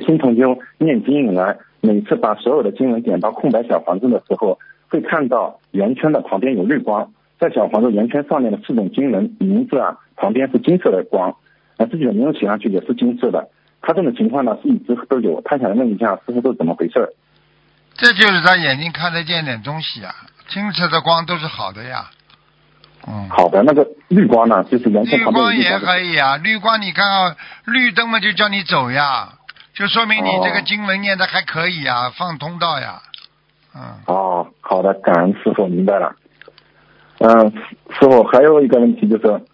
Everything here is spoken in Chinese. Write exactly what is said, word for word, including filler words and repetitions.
心同修念经以来，每次把所有的经文点到空白小房子的时候，会看到圆圈的旁边有绿光，在小房子圆圈上面的四种经文名字啊，旁边是金色的光，啊，自己的名字写上去也是金色的。他这种情况呢是一直都有，他想问一下师傅是怎么回事？ 这就是他眼睛看得见点东西啊，金色的光都是好的呀。嗯， 好的，那个绿光呢，就是圆圈绿旁边有光也可以啊，绿光你看啊，绿灯嘛就叫你走呀，就说明你这个经文念的还可以呀，放通道呀。嗯。 哦，好的，感恩师傅，明白了。嗯，师傅还有一个问题就是，